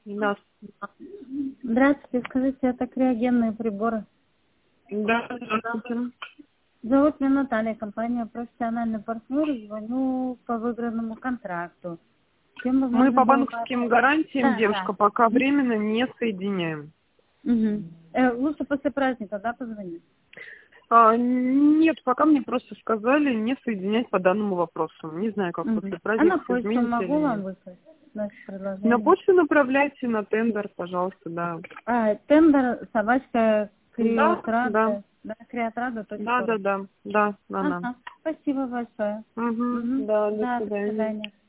Да. Здравствуйте, скажите, это криогенные приборы? Да, здравствуйте. Зовут меня Наталья, компания «Профессиональный партнер», звоню по выигранному контракту. Чем бы Мы можно по было банковским гарантиям, Да, девушка, да. пока временно не соединяем. Угу. Лучше после праздника, да, позвонить? Нет, пока мне просто сказали не соединять по данному вопросу. Не знаю, как Угу. после А на праздника почту изменится или могу вам нет. выслать наше На предложение? почту направляйте, на тендер, пожалуйста, да. Тендер, собачка, Да, да, криотрада, да, да, да, криотрада.ру. да, да, да, да. Ага, спасибо большое. Угу, Угу. да, до Да, до свидания. свидания.